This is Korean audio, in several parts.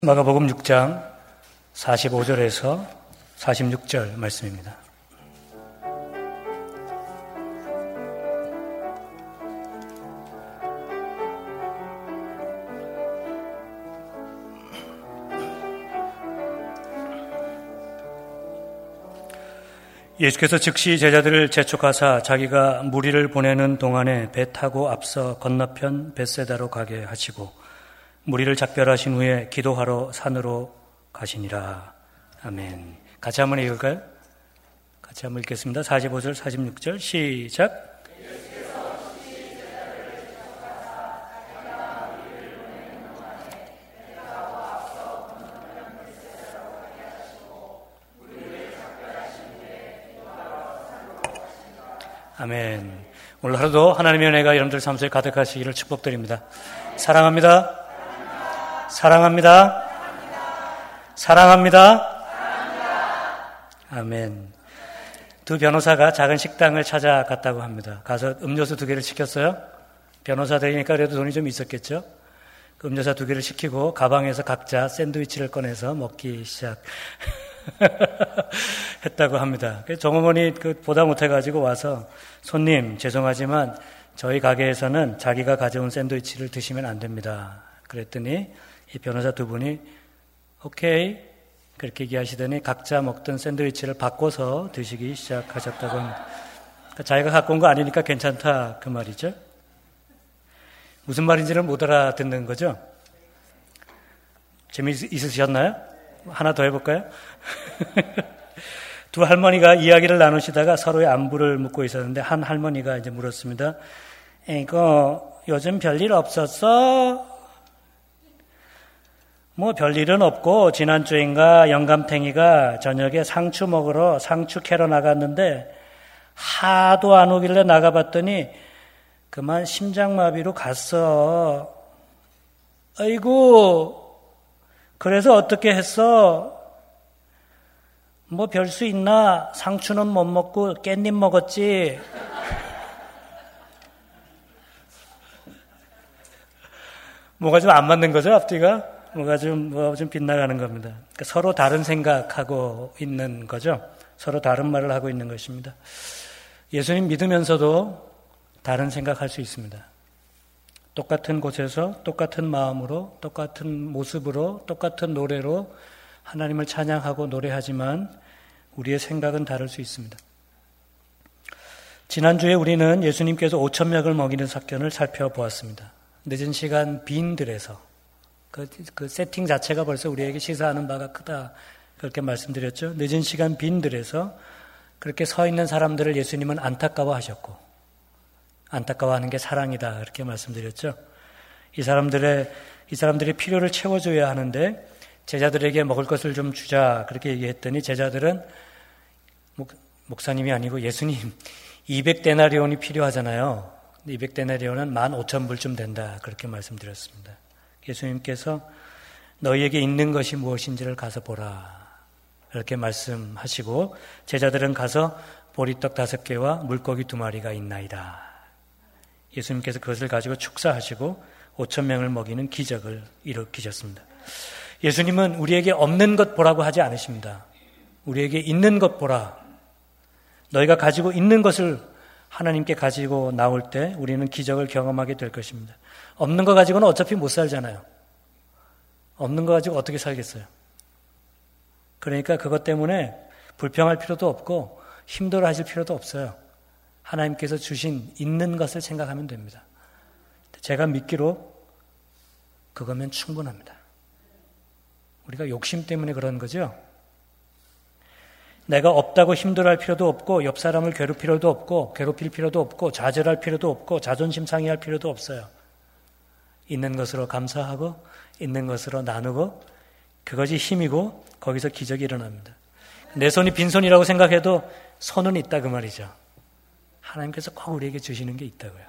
마가복음 6장 45절에서 46절 말씀입니다. 예수께서 즉시 제자들을 재촉하사 자기가 무리를 보내는 동안에 배 타고 앞서 건너편 벳세다로 가게 하시고 무리를 작별하신 후에 기도하러 산으로 가시니라. 아멘. 같이 한번 읽을까요? 같이 한번 읽겠습니다. 45절, 46절 시작. 아멘. 오늘 하루도 하나님의 은혜가 여러분들 삶 속에 가득하시기를 축복드립니다. 사랑합니다. 사랑합니다. 사랑합니다. 아멘. 두 변호사가 작은 식당을 찾아갔다고 합니다. 가서 음료수 2개를 시켰어요. 변호사들이니까 그래도 돈이 좀 있었겠죠. 그 음료수 2개를 시키고 가방에서 각자 샌드위치를 꺼내서 먹기 시작했다고 합니다. 정어머니 보다 못해가지고 와서 손님 죄송하지만 저희 가게에서는 자기가 가져온 샌드위치를 드시면 안 됩니다. 그랬더니 이 변호사 2분이 오케이 그렇게 얘기하시더니 각자 먹던 샌드위치를 바꿔서 드시기 시작하셨다고 합니다. 그러니까 자기가 갖고 온 거 아니니까 괜찮다 그 말이죠. 무슨 말인지는 못 알아듣는 거죠. 재미있으셨나요? 하나 더 해볼까요? 두 할머니가 이야기를 나누시다가 서로의 안부를 묻고 있었는데 한 할머니가 이제 물었습니다. 이거 요즘 별일 없었어? 뭐 별일은 없고 지난주인가 영감탱이가 저녁에 상추 먹으러 상추 캐러 나갔는데 하도 안 오길래 나가봤더니 그만 심장마비로 갔어. 아이고 그래서 어떻게 했어? 뭐 별 수 있나? 상추는 못 먹고 깻잎 먹었지. 뭐가 좀 안 맞는 거죠 앞뒤가? 뭐가 좀 빗나가는 겁니다. 그러니까 서로 다른 생각하고 있는 거죠. 서로 다른 말을 하고 있는 것입니다. 예수님 믿으면서도 다른 생각할 수 있습니다. 똑같은 곳에서 똑같은 마음으로 똑같은 모습으로 똑같은 노래로 하나님을 찬양하고 노래하지만 우리의 생각은 다를 수 있습니다. 지난주에 우리는 예수님께서 5,000명을 먹이는 사건을 살펴보았습니다. 늦은 시간 빈들에서 그 세팅 자체가 벌써 우리에게 시사하는 바가 크다 그렇게 말씀드렸죠. 늦은 시간 빈들에서 그렇게 서 있는 사람들을 예수님은 안타까워하셨고 안타까워하는 게 사랑이다 그렇게 말씀드렸죠. 이 사람들의 필요를 채워줘야 하는데 제자들에게 먹을 것을 좀 주자 그렇게 얘기했더니 제자들은 목사님이 아니고 예수님 200데나리온이 필요하잖아요. 200데나리온은 15,000불쯤 된다 그렇게 말씀드렸습니다. 예수님께서 너희에게 있는 것이 무엇인지를 가서 보라 이렇게 말씀하시고 제자들은 가서 보리떡 5개와 물고기 2마리가 있나이다. 예수님께서 그것을 가지고 축사하시고 5,000명을 먹이는 기적을 일으키셨습니다. 예수님은 우리에게 없는 것 보라고 하지 않으십니다. 우리에게 있는 것 보라. 너희가 가지고 있는 것을 하나님께 가지고 나올 때 우리는 기적을 경험하게 될 것입니다. 없는 거 가지고는 어차피 못 살잖아요. 없는 거 가지고 어떻게 살겠어요? 그러니까 그것 때문에 불평할 필요도 없고 힘들어 하실 필요도 없어요. 하나님께서 주신 있는 것을 생각하면 됩니다. 제가 믿기로 그거면 충분합니다. 우리가 욕심 때문에 그런 거죠. 내가 없다고 힘들어할 필요도 없고 옆 사람을 괴롭힐 필요도 없고 좌절할 필요도 없고 자존심 상해할 필요도 없어요. 있는 것으로 감사하고 있는 것으로 나누고 그것이 힘이고 거기서 기적이 일어납니다. 내 손이 빈손이라고 생각해도 손은 있다 그 말이죠. 하나님께서 꼭 우리에게 주시는 게 있다고요.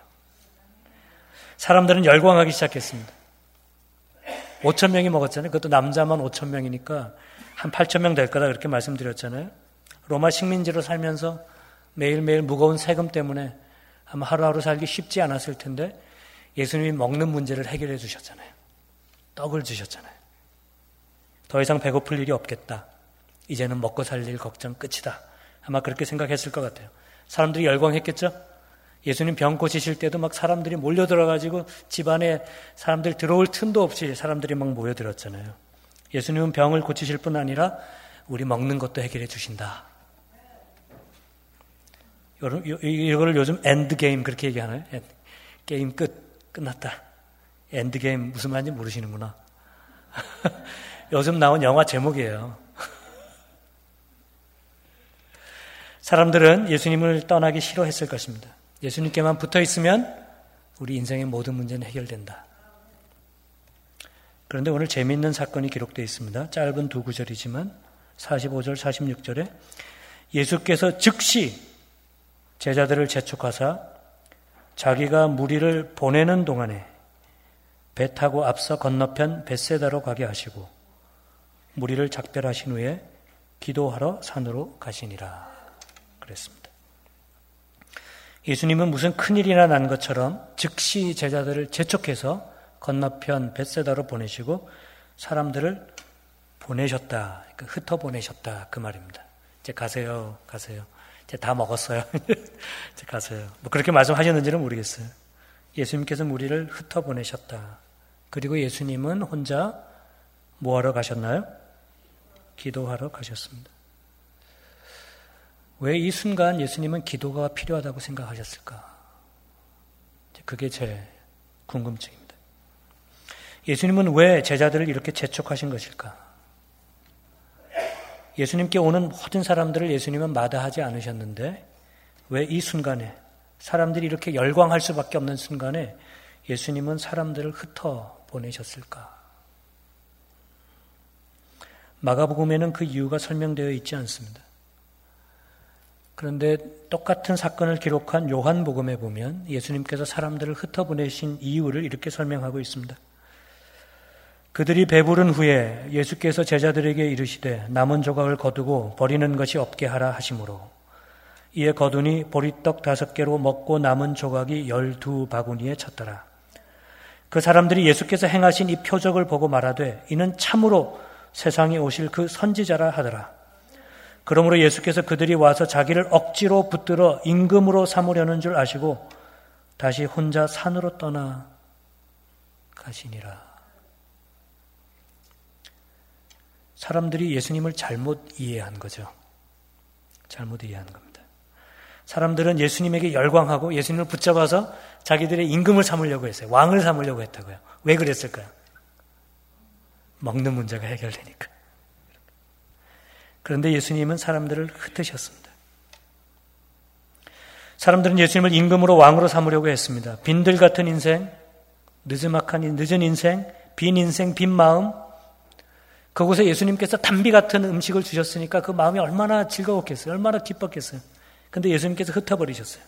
사람들은 열광하기 시작했습니다. 5,000명이 먹었잖아요. 그것도 남자만 5,000명이니까 한 8,000명 될 거다 그렇게 말씀드렸잖아요. 로마 식민지로 살면서 매일매일 무거운 세금 때문에 아마 하루하루 살기 쉽지 않았을 텐데 예수님이 먹는 문제를 해결해 주셨잖아요. 떡을 주셨잖아요. 더 이상 배고플 일이 없겠다. 이제는 먹고 살 일 걱정 끝이다. 아마 그렇게 생각했을 것 같아요. 사람들이 열광했겠죠? 예수님 병 고치실 때도 막 사람들이 몰려들어가지고 집안에 사람들 들어올 틈도 없이 사람들이 막 모여들었잖아요. 예수님은 병을 고치실 뿐 아니라 우리 먹는 것도 해결해 주신다. 이거를 요즘 엔드게임 그렇게 얘기하나요? 게임 끝났다. 엔드게임 무슨 말인지 모르시는구나. 요즘 나온 영화 제목이에요. 사람들은 예수님을 떠나기 싫어했을 것입니다. 예수님께만 붙어 있으면 우리 인생의 모든 문제는 해결된다. 그런데 오늘 재미있는 사건이 기록되어 있습니다. 짧은 두 구절이지만 45절, 46절에 예수께서 즉시 제자들을 재촉하사 자기가 무리를 보내는 동안에 배 타고 앞서 건너편 벳세다로 가게 하시고 무리를 작별하신 후에 기도하러 산으로 가시니라 그랬습니다. 예수님은 무슨 큰일이나 난 것처럼 즉시 제자들을 재촉해서 건너편 벳세다로 보내시고 사람들을 보내셨다. 그러니까 흩어보내셨다. 그 말입니다. 이제 가세요. 이제 다 먹었어요. 이제 가세요. 뭐 그렇게 말씀하셨는지는 모르겠어요. 예수님께서 무리를 흩어보내셨다. 그리고 예수님은 혼자 뭐하러 가셨나요? 기도하러 가셨습니다. 왜 이 순간 예수님은 기도가 필요하다고 생각하셨을까? 그게 제 궁금증입니다. 예수님은 왜 제자들을 이렇게 재촉하신 것일까? 예수님께 오는 모든 사람들을 예수님은 마다하지 않으셨는데 왜 이 순간에 사람들이 이렇게 열광할 수밖에 없는 순간에 예수님은 사람들을 흩어 보내셨을까? 마가복음에는 그 이유가 설명되어 있지 않습니다. 그런데 똑같은 사건을 기록한 요한복음에 보면 예수님께서 사람들을 흩어보내신 이유를 이렇게 설명하고 있습니다. 그들이 배부른 후에 예수께서 제자들에게 이르시되 남은 조각을 거두고 버리는 것이 없게 하라 하시므로 이에 거두니 보리떡 5개로 먹고 남은 조각이 12바구니에 찼더라. 그 사람들이 예수께서 행하신 이 표적을 보고 말하되 이는 참으로 세상에 오실 그 선지자라 하더라. 그러므로 예수께서 그들이 와서 자기를 억지로 붙들어 임금으로 삼으려는 줄 아시고 다시 혼자 산으로 떠나 가시니라. 사람들이 예수님을 잘못 이해한 거죠. 잘못 이해한 겁니다. 사람들은 예수님에게 열광하고 예수님을 붙잡아서 자기들의 임금을 삼으려고 했어요. 왕을 삼으려고 했다고요. 왜 그랬을까요? 먹는 문제가 해결되니까. 그런데 예수님은 사람들을 흩으셨습니다. 사람들은 예수님을 임금으로 왕으로 삼으려고 했습니다. 빈들 같은 인생, 늦은 인생, 빈 인생, 빈 마음. 그곳에 예수님께서 단비 같은 음식을 주셨으니까 그 마음이 얼마나 즐거웠겠어요. 얼마나 기뻤겠어요. 그런데 예수님께서 흩어버리셨어요.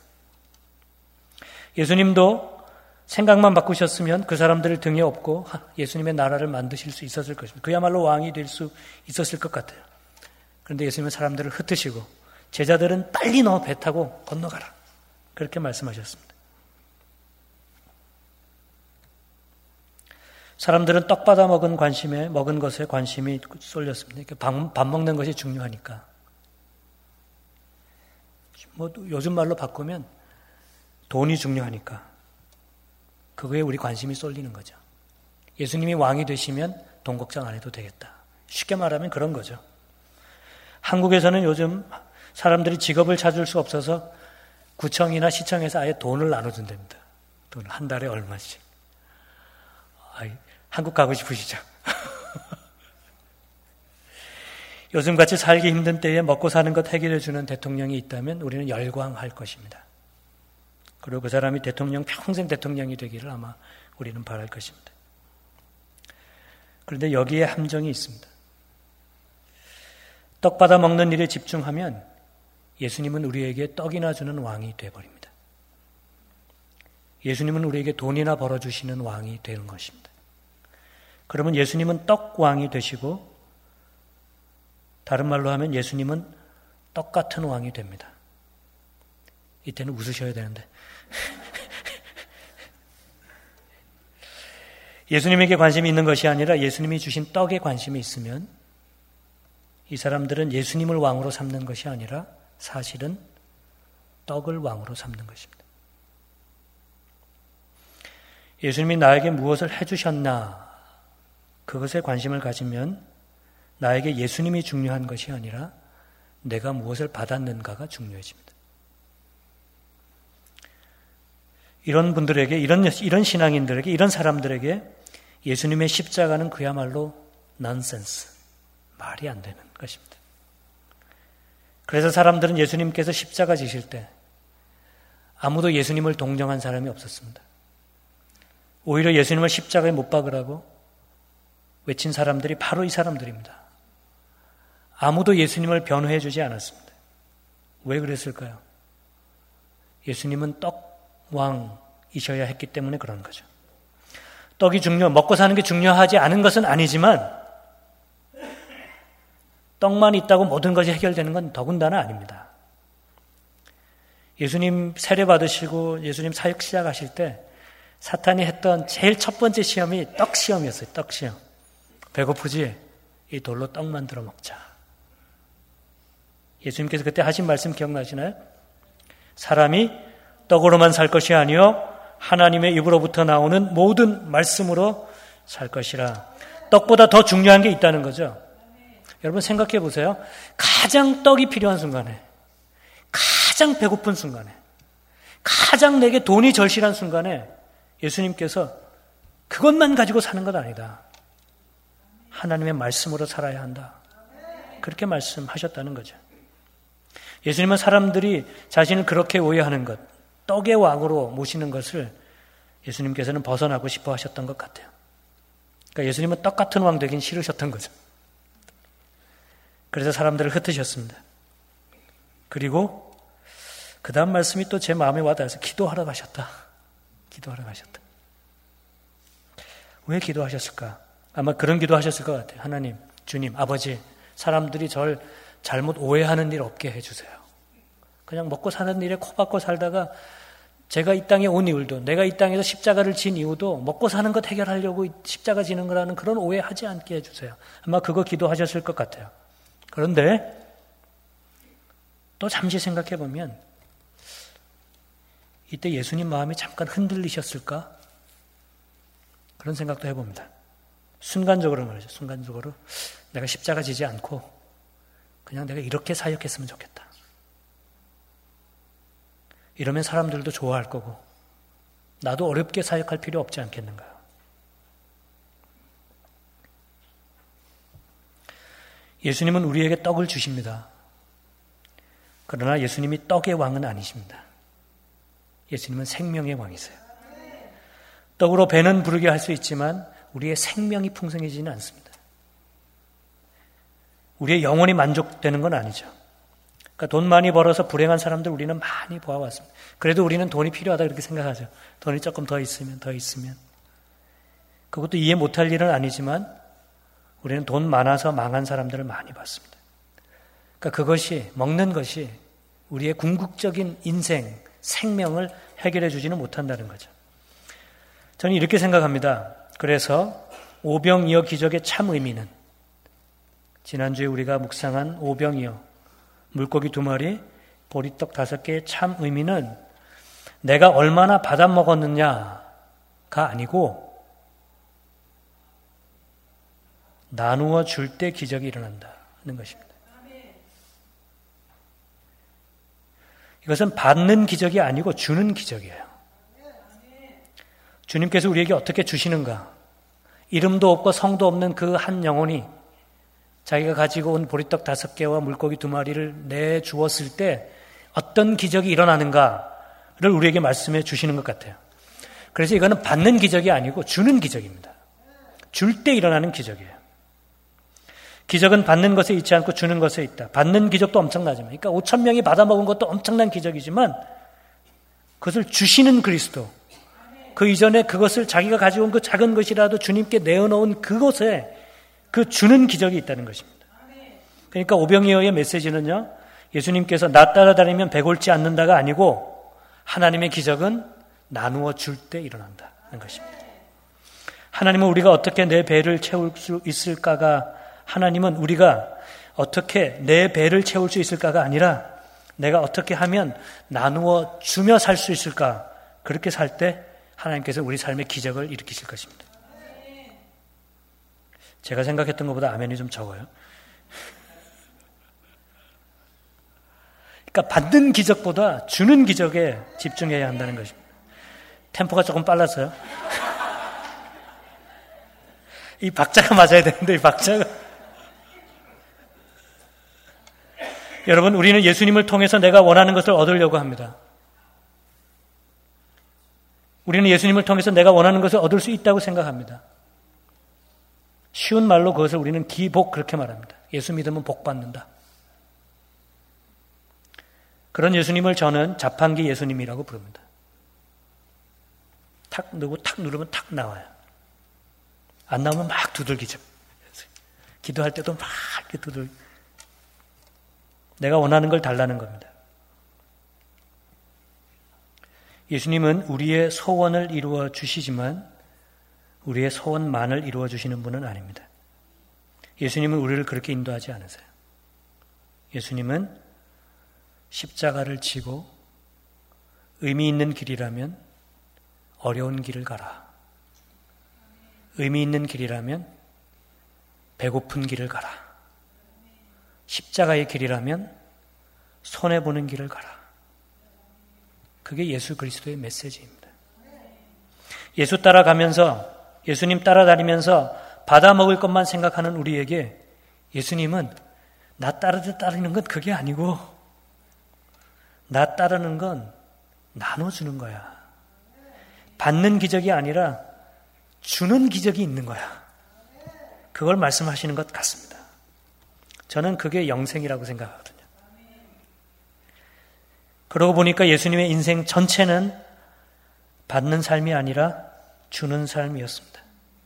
예수님도 생각만 바꾸셨으면 그 사람들을 등에 업고 예수님의 나라를 만드실 수 있었을 것입니다. 그야말로 왕이 될 수 있었을 것 같아요. 그런데 예수님은 사람들을 흩으시고 제자들은 빨리 너 배 타고 건너가라. 그렇게 말씀하셨습니다. 사람들은 떡 받아 먹은 것에 관심이 쏠렸습니다. 밥 먹는 것이 중요하니까. 뭐 요즘 말로 바꾸면 돈이 중요하니까. 그거에 우리 관심이 쏠리는 거죠. 예수님이 왕이 되시면 돈 걱정 안 해도 되겠다. 쉽게 말하면 그런 거죠. 한국에서는 요즘 사람들이 직업을 찾을 수 없어서 구청이나 시청에서 아예 돈을 나눠준답니다. 돈 한 달에 얼마씩. 한국 가고 싶으시죠? 요즘같이 살기 힘든 때에 먹고 사는 것 해결해주는 대통령이 있다면 우리는 열광할 것입니다. 그리고 그 사람이 평생 대통령이 되기를 아마 우리는 바랄 것입니다. 그런데 여기에 함정이 있습니다. 떡 받아 먹는 일에 집중하면 예수님은 우리에게 떡이나 주는 왕이 되어버립니다. 예수님은 우리에게 돈이나 벌어주시는 왕이 되는 것입니다. 그러면 예수님은 떡왕이 되시고 다른 말로 하면 예수님은 떡 같은 왕이 됩니다. 이때는 웃으셔야 되는데 예수님에게 관심이 있는 것이 아니라 예수님이 주신 떡에 관심이 있으면 이 사람들은 예수님을 왕으로 삼는 것이 아니라 사실은 떡을 왕으로 삼는 것입니다. 예수님이 나에게 무엇을 해주셨나 그것에 관심을 가지면 나에게 예수님이 중요한 것이 아니라 내가 무엇을 받았는가가 중요해집니다. 이런 분들에게, 이런 신앙인들에게, 이런 사람들에게 예수님의 십자가는 그야말로 넌센스, 말이 안 되는 것입니다. 그래서 사람들은 예수님께서 십자가 지실 때 아무도 예수님을 동정한 사람이 없었습니다. 오히려 예수님을 십자가에 못 박으라고 외친 사람들이 바로 이 사람들입니다. 아무도 예수님을 변호해 주지 않았습니다. 왜 그랬을까요? 예수님은 떡왕이셔야 했기 때문에 그런 거죠. 떡이 먹고 사는 게 중요하지 않은 것은 아니지만 떡만 있다고 모든 것이 해결되는 건 더군다나 아닙니다. 예수님 세례 받으시고 예수님 사역 시작하실 때 사탄이 했던 제일 첫 번째 시험이 떡 시험이었어요. 떡 시험. 배고프지? 이 돌로 떡 만들어 먹자. 예수님께서 그때 하신 말씀 기억나시나요? 사람이 떡으로만 살 것이 아니요 하나님의 입으로부터 나오는 모든 말씀으로 살 것이라. 떡보다 더 중요한 게 있다는 거죠. 여러분 생각해 보세요. 가장 떡이 필요한 순간에, 가장 배고픈 순간에, 가장 내게 돈이 절실한 순간에 예수님께서 그것만 가지고 사는 것 아니다. 하나님의 말씀으로 살아야 한다. 그렇게 말씀하셨다는 거죠. 예수님은 사람들이 자신을 그렇게 오해하는 것, 떡의 왕으로 모시는 것을 예수님께서는 벗어나고 싶어 하셨던 것 같아요. 그러니까 예수님은 떡 같은 왕 되긴 싫으셨던 거죠. 그래서 사람들을 흩으셨습니다. 그리고 그 다음 말씀이 또 제 마음에 와닿아서 기도하러 가셨다. 기도하러 가셨다. 왜 기도하셨을까? 아마 그런 기도하셨을 것 같아요. 하나님, 주님, 아버지, 사람들이 절 잘못 오해하는 일 없게 해주세요. 그냥 먹고 사는 일에 코박고 살다가 제가 이 땅에 온 이유도, 내가 이 땅에서 십자가를 진 이유도 먹고 사는 것 해결하려고 십자가 지는 거라는 그런 오해하지 않게 해주세요. 아마 그거 기도하셨을 것 같아요. 그런데 또 잠시 생각해 보면 이때 예수님 마음이 잠깐 흔들리셨을까? 그런 생각도 해봅니다. 순간적으로 말이죠. 순간적으로 내가 십자가 지지 않고 그냥 내가 이렇게 사역했으면 좋겠다. 이러면 사람들도 좋아할 거고 나도 어렵게 사역할 필요 없지 않겠는가. 예수님은 우리에게 떡을 주십니다. 그러나 예수님이 떡의 왕은 아니십니다. 예수님은 생명의 왕이세요. 떡으로 배는 부르게 할 수 있지만 우리의 생명이 풍성해지지는 않습니다. 우리의 영혼이 만족되는 건 아니죠. 그러니까 돈 많이 벌어서 불행한 사람들 우리는 많이 보아왔습니다. 그래도 우리는 돈이 필요하다 그렇게 생각하죠. 돈이 조금 더 있으면. 그것도 이해 못할 일은 아니지만 우리는 돈 많아서 망한 사람들을 많이 봤습니다. 그러니까 그것이, 먹는 것이 우리의 궁극적인 인생, 생명을 해결해 주지는 못한다는 거죠. 저는 이렇게 생각합니다. 그래서 오병이어 기적의 참 의미는 지난주에 우리가 묵상한 오병이어, 물고기 2마리, 보리떡 5개의 참 의미는 내가 얼마나 받아 먹었느냐가 아니고 나누어 줄 때 기적이 일어난다는 것입니다. 이것은 받는 기적이 아니고 주는 기적이에요. 주님께서 우리에게 어떻게 주시는가? 이름도 없고 성도 없는 그 한 영혼이 자기가 가지고 온 보리떡 5개와 물고기 2마리를 내주었을 때 어떤 기적이 일어나는가를 우리에게 말씀해 주시는 것 같아요. 그래서 이거는 받는 기적이 아니고 주는 기적입니다. 줄 때 일어나는 기적이에요. 기적은 받는 것에 있지 않고 주는 것에 있다. 받는 기적도 엄청나지만, 그러니까 5,000명이 받아먹은 것도 엄청난 기적이지만 그것을 주시는 그리스도, 그 이전에 그것을 자기가 가지고 온 그 작은 것이라도 주님께 내어놓은 그곳에 그 주는 기적이 있다는 것입니다. 그러니까 오병이어의 메시지는요, 예수님께서 나 따라다니면 배골지 않는다가 아니고 하나님의 기적은 나누어 줄 때 일어난다는 것입니다. 하나님은 우리가 어떻게 내 배를 채울 수 있을까가, 하나님은 우리가 어떻게 내 배를 채울 수 있을까가 아니라 내가 어떻게 하면 나누어 주며 살 수 있을까, 그렇게 살 때 하나님께서 우리 삶의 기적을 일으키실 것입니다. 제가 생각했던 것보다 아멘이 좀 적어요. 그러니까 받는 기적보다 주는 기적에 집중해야 한다는 것입니다. 템포가 조금 빨랐어요. 이 박자가 맞아야 되는데, 이 박자가. 여러분, 우리는 예수님을 통해서 내가 원하는 것을 얻으려고 합니다. 우리는 예수님을 통해서 내가 원하는 것을 얻을 수 있다고 생각합니다. 쉬운 말로 그것을 우리는 기복, 그렇게 말합니다. 예수 믿으면 복 받는다. 그런 예수님을 저는 자판기 예수님이라고 부릅니다. 탁 누르고 탁 누르면 탁 나와요. 안 나오면 막 두들기죠. 기도할 때도 막 이렇게 두들기. 내가 원하는 걸 달라는 겁니다. 예수님은 우리의 소원을 이루어 주시지만 우리의 소원만을 이루어 주시는 분은 아닙니다. 예수님은 우리를 그렇게 인도하지 않으세요. 예수님은 십자가를 지고 의미 있는 길이라면 어려운 길을 가라. 의미 있는 길이라면 배고픈 길을 가라. 십자가의 길이라면 손해보는 길을 가라. 그게 예수 그리스도의 메시지입니다. 예수 따라가면서, 예수님 따라다니면서 받아먹을 것만 생각하는 우리에게 예수님은 나 따르는 건 그게 아니고 나 따르는 건 나눠주는 거야. 받는 기적이 아니라 주는 기적이 있는 거야. 그걸 말씀하시는 것 같습니다. 저는 그게 영생이라고 생각하거든요. 그러고 보니까 예수님의 인생 전체는 받는 삶이 아니라 주는 삶이었습니다.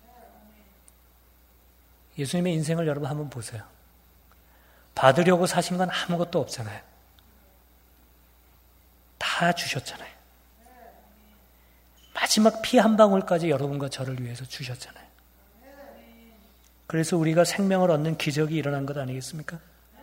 예수님의 인생을 여러분 한번 보세요. 받으려고 사신 건 아무것도 없잖아요. 다 주셨잖아요. 마지막 피 한 방울까지 여러분과 저를 위해서 주셨잖아요. 그래서 우리가 생명을 얻는 기적이 일어난 것 아니겠습니까?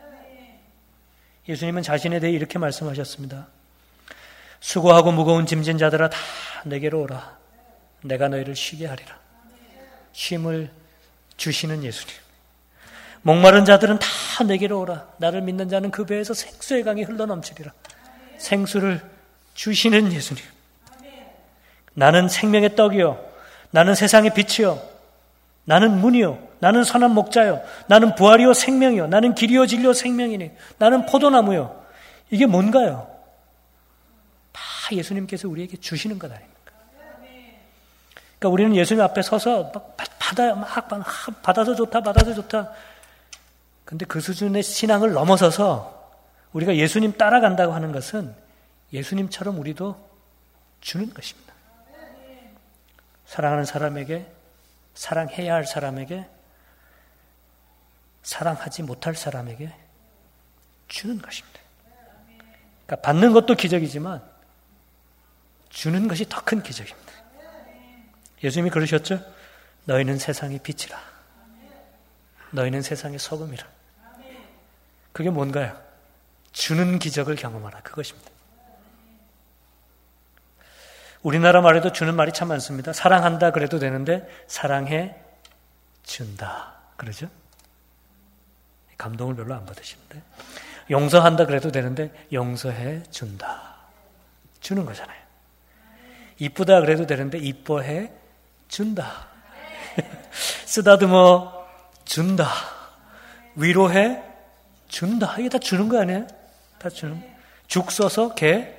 예수님은 자신에 대해 이렇게 말씀하셨습니다. 수고하고 무거운 짐진 자들아 다 내게로 오라. 내가 너희를 쉬게 하리라. 쉼을 주시는 예수님. 목마른 자들은 다 내게로 오라. 나를 믿는 자는 그 배에서 생수의 강이 흘러넘치리라. 생수를 주시는 예수님. 나는 생명의 떡이요. 나는 세상의 빛이요. 나는 문이요. 나는 선한 목자요. 나는 부활이요 생명이요. 나는 길이요 진리요 생명이니. 나는 포도나무요. 이게 뭔가요? 다 예수님께서 우리에게 주시는 것 아닙니까? 그러니까 우리는 예수님 앞에 서서 막 받아서 좋다, 받아서 좋다. 근데 그 수준의 신앙을 넘어서서 우리가 예수님 따라간다고 하는 것은 예수님처럼 우리도 주는 것입니다. 사랑하는 사람에게, 사랑해야 할 사람에게, 사랑하지 못할 사람에게 주는 것입니다. 그러니까 받는 것도 기적이지만 주는 것이 더 큰 기적입니다. 예수님이 그러셨죠? 너희는 세상의 빛이라. 너희는 세상의 소금이라. 그게 뭔가요? 주는 기적을 경험하라. 그것입니다. 우리나라 말에도 주는 말이 참 많습니다. 사랑한다 그래도 되는데 사랑해 준다. 그러죠? 감동을 별로 안 받으시는데. 용서한다 그래도 되는데 용서해 준다. 주는 거잖아요. 이쁘다 그래도 되는데 이뻐해 준다. 쓰다듬어 준다. 위로해 준다. 이게 다 주는 거 아니에요? 다 주는. 죽 써서 개.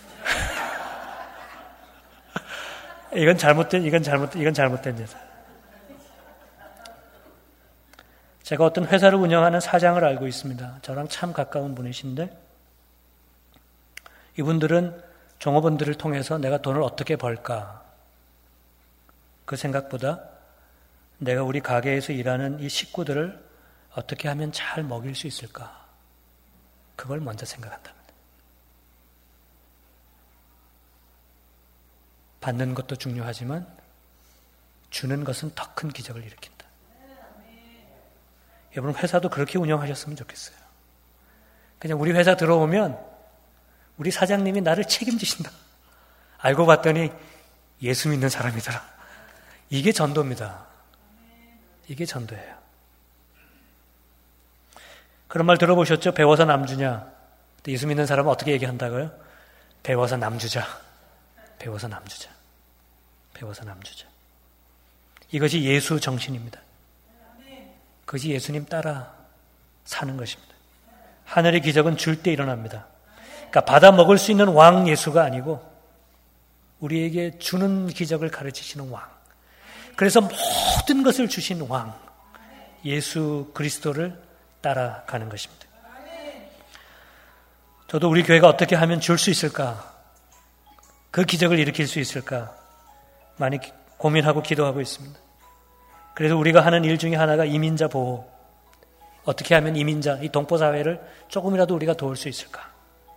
이건 잘못된 여자. 제가 어떤 회사를 운영하는 사장을 알고 있습니다. 저랑 참 가까운 분이신데 이분들은 종업원들을 통해서 내가 돈을 어떻게 벌까? 그 생각보다 내가 우리 가게에서 일하는 이 식구들을 어떻게 하면 잘 먹일 수 있을까? 그걸 먼저 생각한답니다. 받는 것도 중요하지만 주는 것은 더 큰 기적을 일으킨다. 여러분 회사도 그렇게 운영하셨으면 좋겠어요. 그냥 우리 회사 들어오면 우리 사장님이 나를 책임지신다. 알고 봤더니 예수 믿는 사람이더라. 이게 전도입니다. 이게 전도예요. 그런 말 들어보셨죠? 배워서 남 주냐? 예수 믿는 사람은 어떻게 얘기한다고요? 배워서 남 주자. 배워서 남 주자. 배워서 남 주자. 이것이 예수 정신입니다. 그것이 예수님 따라 사는 것입니다. 하늘의 기적은 줄 때 일어납니다. 그러니까 받아 먹을 수 있는 왕 예수가 아니고 우리에게 주는 기적을 가르치시는 왕. 그래서 모든 것을 주신 왕 예수 그리스도를 따라가는 것입니다. 저도 우리 교회가 어떻게 하면 줄 수 있을까? 그 기적을 일으킬 수 있을까? 많이 고민하고 기도하고 있습니다. 그래서 우리가 하는 일 중에 하나가 이민자 보호. 어떻게 하면 이민자, 이 동포사회를 조금이라도 우리가 도울 수 있을까?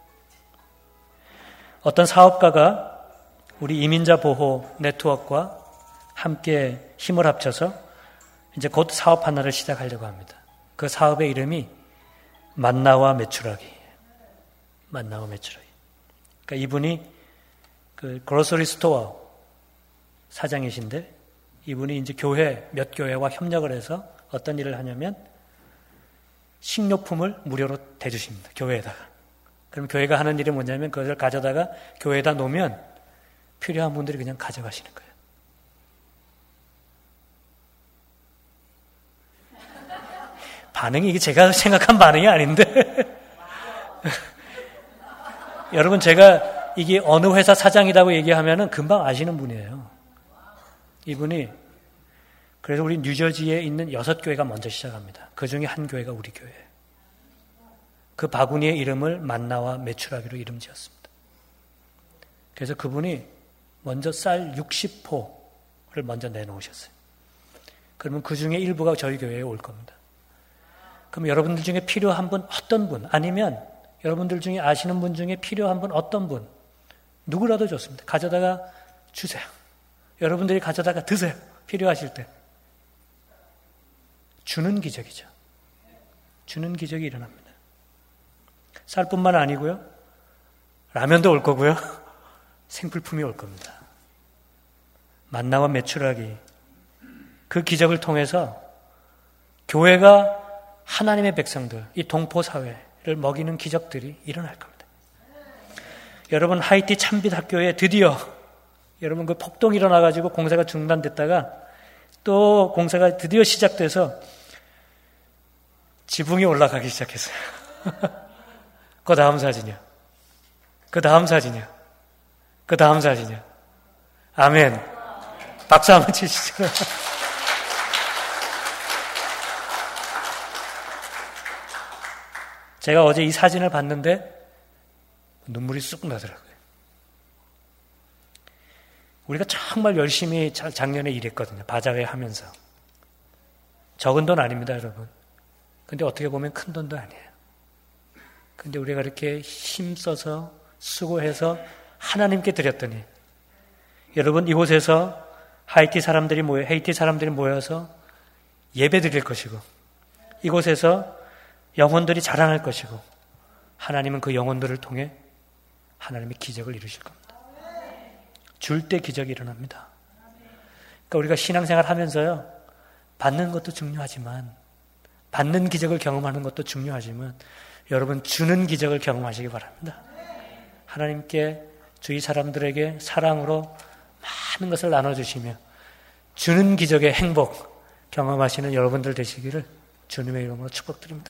어떤 사업가가 우리 이민자 보호 네트워크와 함께 힘을 합쳐서 이제 곧 사업 하나를 시작하려고 합니다. 그 사업의 이름이 만나와 메추라기. 만나와 메추라기. 그러니까 이분이 그 그로서리 스토어 사장이신데 이분이 이제 몇 교회와 협력을 해서 어떤 일을 하냐면 식료품을 무료로 대주십니다. 교회에다가. 그럼 교회가 하는 일이 뭐냐면 그것을 가져다가 교회에다 놓으면 필요한 분들이 그냥 가져가시는 거예요. 반응이 이게 제가 생각한 반응이 아닌데 여러분 제가 이게 어느 회사 사장이라고 얘기하면은 금방 아시는 분이에요. 이분이 그래서 우리 뉴저지에 있는 6교회가 먼저 시작합니다. 그 중에 한 교회가 우리 교회예요. 그 바구니의 이름을 만나와 메추라기로 이름 지었습니다. 그래서 그분이 먼저 쌀 60포를 먼저 내놓으셨어요. 그러면 그 중에 일부가 저희 교회에 올 겁니다. 그럼 여러분들 중에 필요한 분 어떤 분 아니면 여러분들 중에 아시는 분 중에 필요한 분 어떤 분 누구라도 좋습니다. 가져다가 주세요. 여러분들이 가져다가 드세요. 필요하실 때. 주는 기적이죠. 주는 기적이 일어납니다. 쌀뿐만 아니고요. 라면도 올 거고요. 생필품이 올 겁니다. 만나와 메추라기. 그 기적을 통해서 교회가 하나님의 백성들, 이 동포사회를 먹이는 기적들이 일어날 겁니다. 여러분 하이티 참빛 학교에 드디어 여러분 그 폭동이 일어나가지고 공사가 중단됐다가 또 공사가 드디어 시작돼서 지붕이 올라가기 시작했어요. 그 다음 사진이요. 그 다음 사진이요. 그 다음 사진이요. 아멘. 박수 한번 치시죠. 제가 어제 이 사진을 봤는데 눈물이 쑥 나더라고요. 우리가 정말 열심히 작년에 일했거든요. 바자회 하면서. 적은 돈 아닙니다, 여러분. 근데 어떻게 보면 큰 돈도 아니에요. 근데 우리가 이렇게 힘써서 수고해서 하나님께 드렸더니 여러분 이곳에서 헤이티 사람들이 모여서 예배 드릴 것이고 이곳에서 영혼들이 자랑할 것이고 하나님은 그 영혼들을 통해 하나님의 기적을 이루실 겁니다. 줄 때 기적이 일어납니다. 그러니까 우리가 신앙생활 하면서요. 받는 것도 중요하지만 받는 기적을 경험하는 것도 중요하지만 여러분 주는 기적을 경험하시기 바랍니다. 하나님께 주위 사람들에게 사랑으로 많은 것을 나눠주시며 주는 기적의 행복 경험하시는 여러분들 되시기를 주님의 이름으로 축복드립니다.